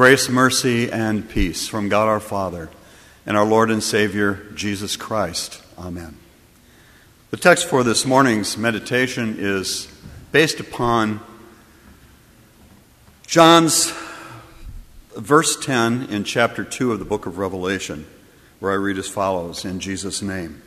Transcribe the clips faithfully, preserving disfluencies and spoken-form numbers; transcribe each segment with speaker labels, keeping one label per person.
Speaker 1: Grace, mercy, and peace from God our Father and our Lord and Savior, Jesus Christ. Amen. The text for this morning's meditation is based upon John's verse ten in chapter two of the book of Revelation, where I read as follows, in Jesus' name.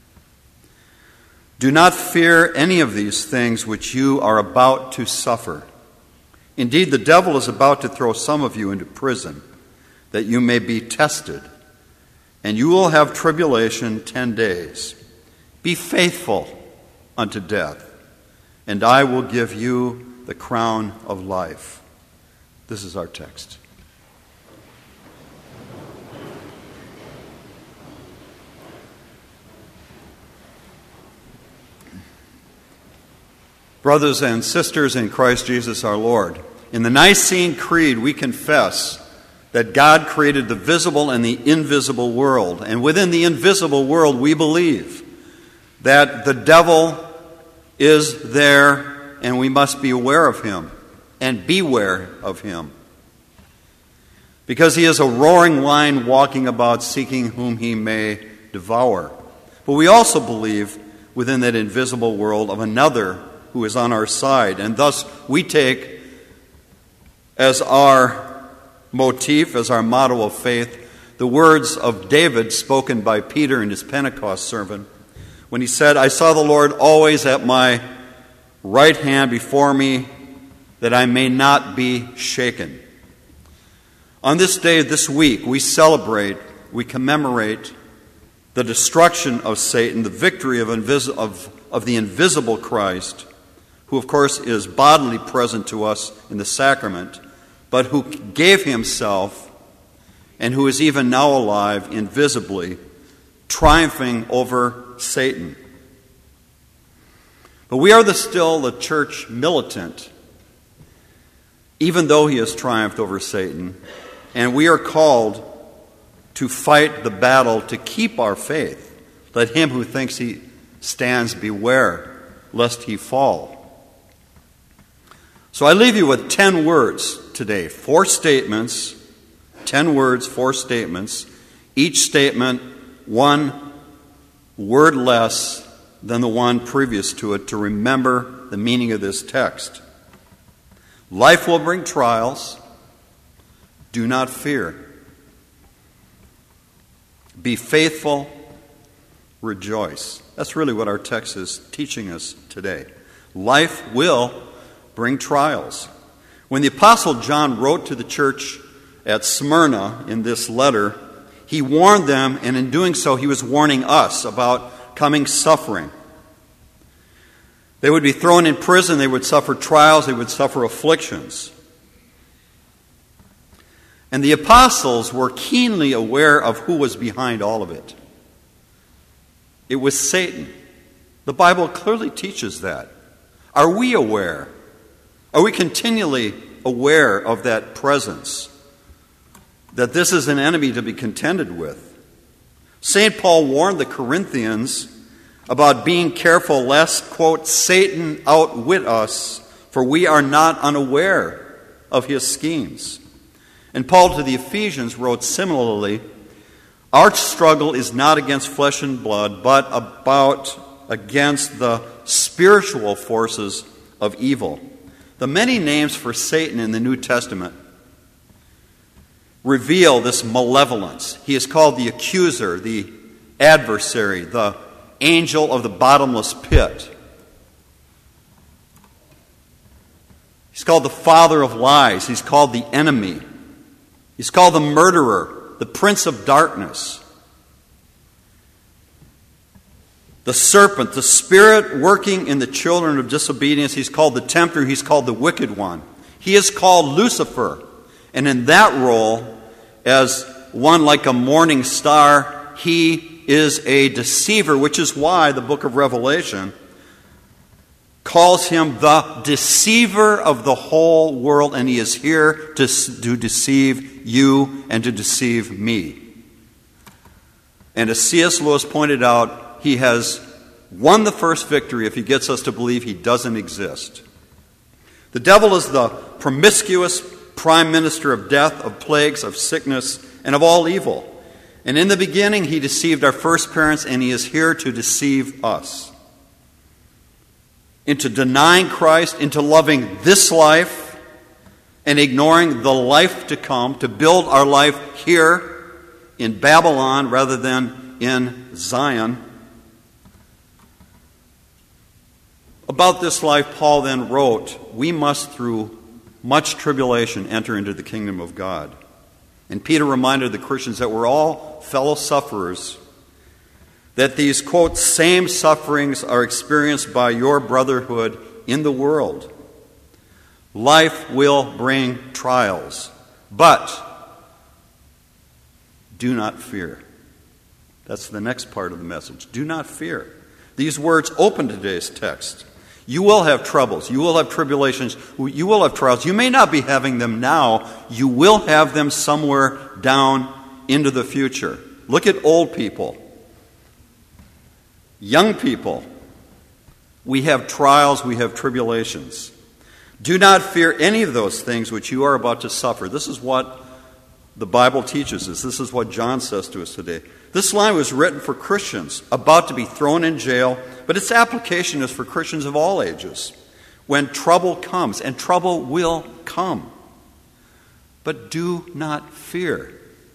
Speaker 1: Do not fear any of these things which you are about to suffer. Indeed, the devil is about to throw some of you into prison, that you may be tested, and you will have tribulation ten days. Be faithful unto death, and I will give you the crown of life. This is our text. Brothers and sisters in Christ Jesus our Lord, in the Nicene Creed we confess that God created the visible and the invisible world. And within the invisible world we believe that the devil is there and we must be aware of him and beware of him. Because he is a roaring lion walking about seeking whom he may devour. But we also believe within that invisible world of another who is on our side. And thus we take as our motif, as our motto of faith, the words of David spoken by Peter in his Pentecost sermon when he said, I saw the Lord always at my right hand before me, that I may not be shaken. On this day, this week, we celebrate, we commemorate the destruction of Satan, the victory of, invis- of, of the invisible Christ, who of course is bodily present to us in the sacrament, but who gave himself and who is even now alive invisibly, triumphing over Satan. But we are the, still the church militant, even though he has triumphed over Satan, and we are called to fight the battle to keep our faith. Let him who thinks he stands beware, lest he fall. So I leave you with ten words today, four statements, ten words, four statements, each statement one word less than the one previous to it, to remember the meaning of this text. Life will bring trials. Do not fear. Be faithful. Rejoice. That's really what our text is teaching us today. Life will bring trials. When the Apostle John wrote to the church at Smyrna in this letter, he warned them, and in doing so he was warning us about coming suffering. They would be thrown in prison, they would suffer trials, they would suffer afflictions. And the apostles were keenly aware of who was behind all of it. It was Satan. The Bible clearly teaches that. Are we aware? Are we continually aware of that presence? That this is an enemy to be contended with? Saint Paul warned the Corinthians about being careful lest, quote, Satan outwit us, for we are not unaware of his schemes. And Paul to the Ephesians wrote similarly, our struggle is not against flesh and blood, but about against the spiritual forces of evil. The many names for Satan in the New Testament reveal this malevolence. He is called the accuser, the adversary, the angel of the bottomless pit. He's called the father of lies. He's called the enemy. He's called the murderer, the prince of darkness. The serpent, the spirit working in the children of disobedience. He's called the tempter. He's called the wicked one. He is called Lucifer. And in that role, as one like a morning star, he is a deceiver, which is why the book of Revelation calls him the deceiver of the whole world, and he is here to, to deceive you and to deceive me. And as C S Lewis pointed out, he has won the first victory if he gets us to believe he doesn't exist. The devil is the promiscuous prime minister of death, of plagues, of sickness, and of all evil. And in the beginning he deceived our first parents, and he is here to deceive us. Into denying Christ, into loving this life, and ignoring the life to come, to build our life here in Babylon rather than in Zion. About this life, Paul then wrote, we must through much tribulation enter into the kingdom of God. And Peter reminded the Christians that we're all fellow sufferers, that these, quote, same sufferings are experienced by your brotherhood in the world. Life will bring trials, but do not fear. That's the next part of the message. Do not fear. These words open today's text. You will have troubles. You will have tribulations. You will have trials. You may not be having them now. You will have them somewhere down into the future. Look at old people. Young people. We have trials. We have tribulations. Do not fear any of those things which you are about to suffer. This is what the Bible teaches us. This is what John says to us today. This line was written for Christians about to be thrown in jail, but its application is for Christians of all ages. When trouble comes, and trouble will come, but do not fear.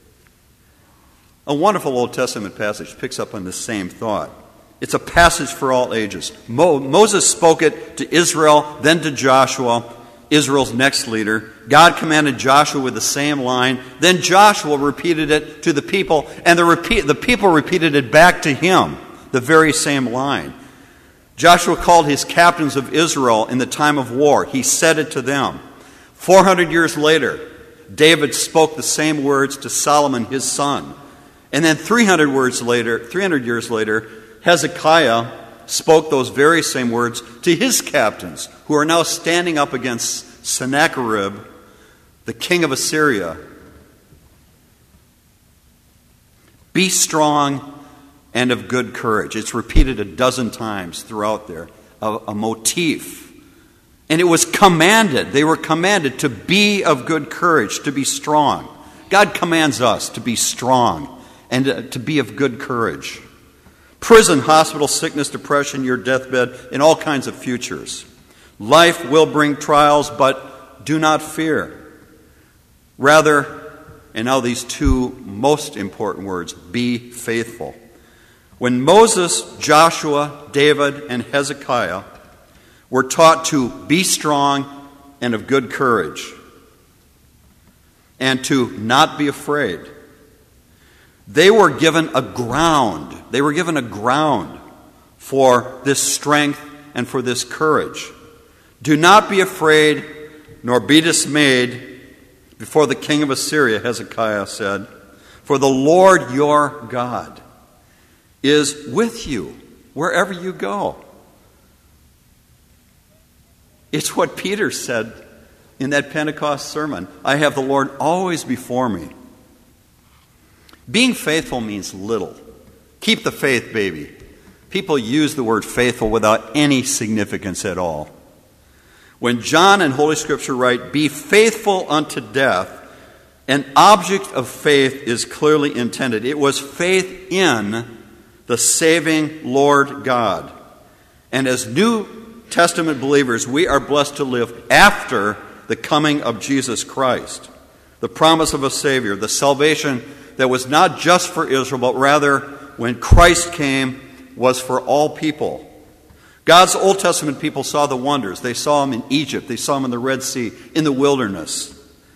Speaker 1: A wonderful Old Testament passage picks up on the same thought. It's a passage for all ages. Mo- Moses spoke it to Israel, then to Joshua, Israel's next leader. God commanded Joshua with the same line. Then Joshua repeated it to the people, and the, repeat, the people repeated it back to him, the very same line. Joshua called his captains of Israel in the time of war. He said it to them. four hundred years later, David spoke the same words to Solomon, his son. And then three hundred words later, three hundred years later, Hezekiah spoke those very same words to his captains, who are now standing up against Sennacherib, the king of Assyria. Be strong and of good courage. It's repeated a dozen times throughout there, a, a motif. And it was commanded, they were commanded to be of good courage, to be strong. God commands us to be strong and to, to be of good courage. Prison, hospital, sickness, depression, your deathbed, and all kinds of futures. Life will bring trials, but do not fear. Rather, and now these two most important words, be faithful. When Moses, Joshua, David, and Hezekiah were taught to be strong and of good courage, and to not be afraid, they were given a ground. They were given a ground for this strength and for this courage. Do not be afraid, nor be dismayed before the king of Assyria, Hezekiah said, for the Lord your God is with you wherever you go. It's what Peter said in that Pentecost sermon. I have the Lord always before me. Being faithful means little. Keep the faith, baby. People use the word faithful without any significance at all. When John in Holy Scripture write, be faithful unto death, an object of faith is clearly intended. It was faith in the saving Lord God. And as New Testament believers, we are blessed to live after the coming of Jesus Christ. The promise of a Savior, the salvation that was not just for Israel, but rather, when Christ came, was for all people. God's Old Testament people saw the wonders. They saw them in Egypt. They saw them in the Red Sea, in the wilderness.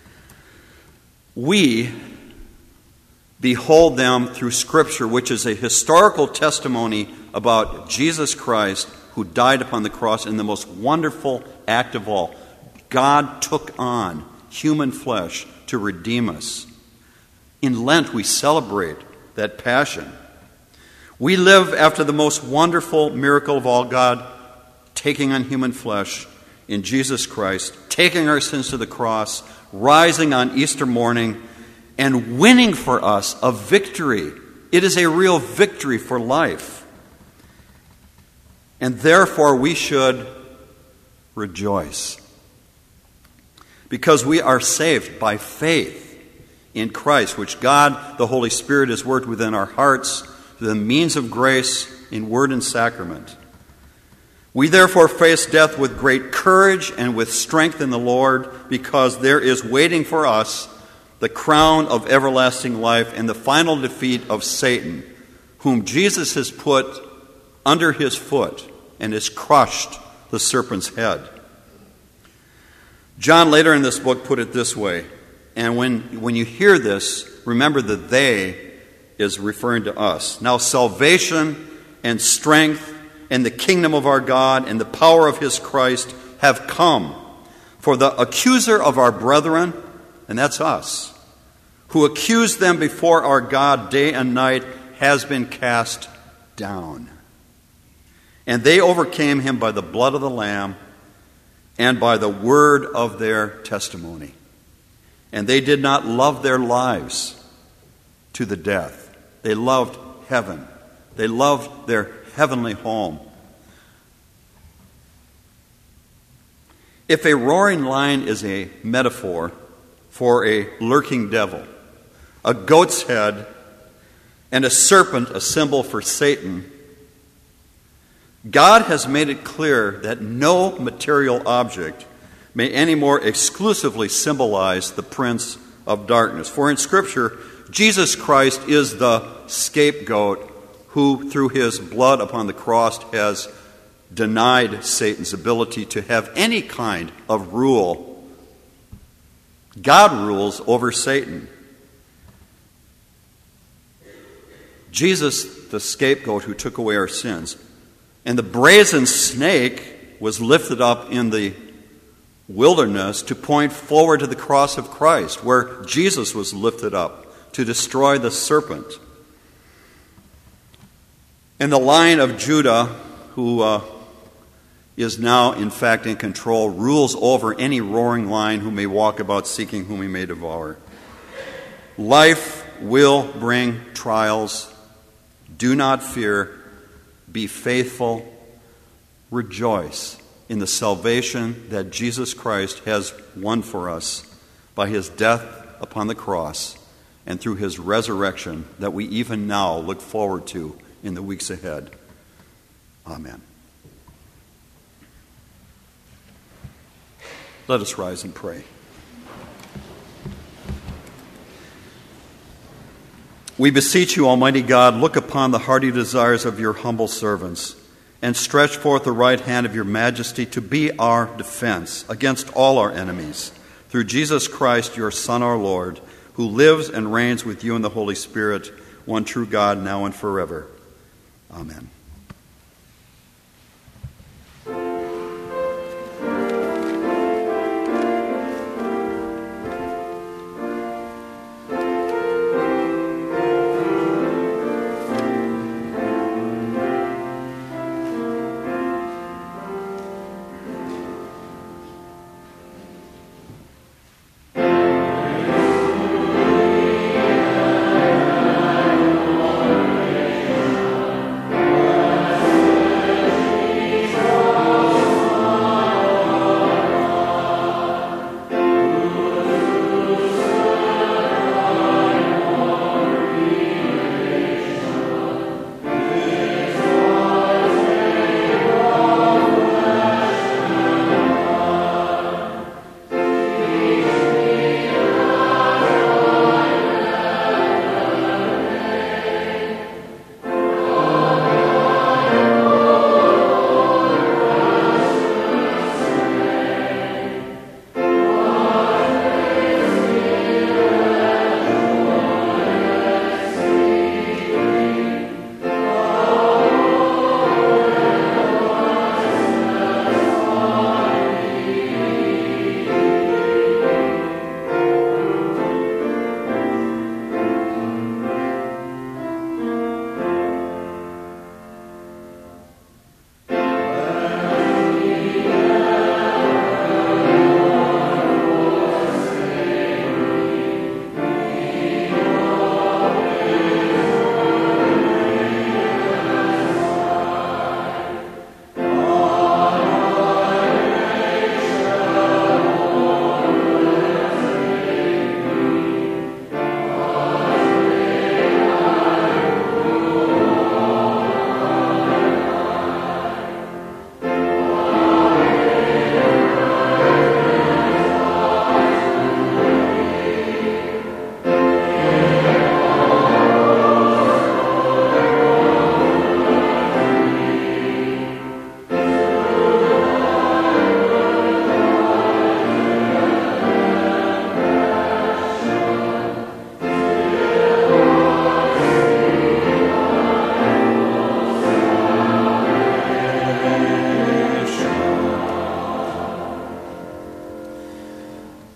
Speaker 1: We behold them through Scripture, which is a historical testimony about Jesus Christ, who died upon the cross in the most wonderful act of all. God took on human flesh to redeem us. In Lent, we celebrate that passion. We live after the most wonderful miracle of all, God taking on human flesh in Jesus Christ, taking our sins to the cross, rising on Easter morning, and winning for us a victory. It is a real victory for life. And therefore we should rejoice. because we are saved by faith in Christ, which God, the Holy Spirit, has worked within our hearts through the means of grace in word and sacrament. We therefore face death with great courage and with strength in the Lord, because there is waiting for us the crown of everlasting life and the final defeat of Satan, whom Jesus has put under his foot and has crushed the serpent's head. John later in this book put it this way, and when, when you hear this, remember that they is referring to us. Now salvation and strength and the kingdom of our God and the power of his Christ have come. For the accuser of our brethren, and that's us, who accused them before our God day and night, has been cast down. And they overcame him by the blood of the Lamb and by the word of their testimony. And they did not love their lives to the death. They loved heaven. They loved their heavenly home. If a roaring lion is a metaphor for a lurking devil, a goat's head and a serpent a symbol for Satan, God has made it clear that no material object may any more exclusively symbolize the prince of darkness. For in Scripture, Jesus Christ is the scapegoat who, through his blood upon the cross, has denied Satan's ability to have any kind of rule. God rules over Satan. Jesus, the scapegoat who took away our sins, and the brazen snake was lifted up in the wilderness to point forward to the cross of Christ, where Jesus was lifted up to destroy the serpent. And the Lion of Judah, who uh, is now in fact in control, rules over any roaring lion who may walk about seeking whom he may devour. Life will bring trials. Do not fear. Be faithful. Rejoice in the salvation that Jesus Christ has won for us by his death upon the cross and through his resurrection that we even now look forward to in the weeks ahead. Amen. Let us rise and pray. We beseech you, Almighty God, look upon the hearty desires of your humble servants and stretch forth the right hand of your majesty to be our defense against all our enemies. Through Jesus Christ, your Son, our Lord, who lives and reigns with you in the Holy Spirit, one true God, now and forever. Amen.
Speaker 2: Amen.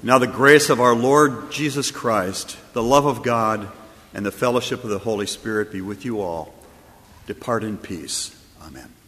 Speaker 1: Now the grace of our Lord Jesus Christ, the love of God, and the fellowship of the Holy Spirit be with you all. Depart in peace. Amen.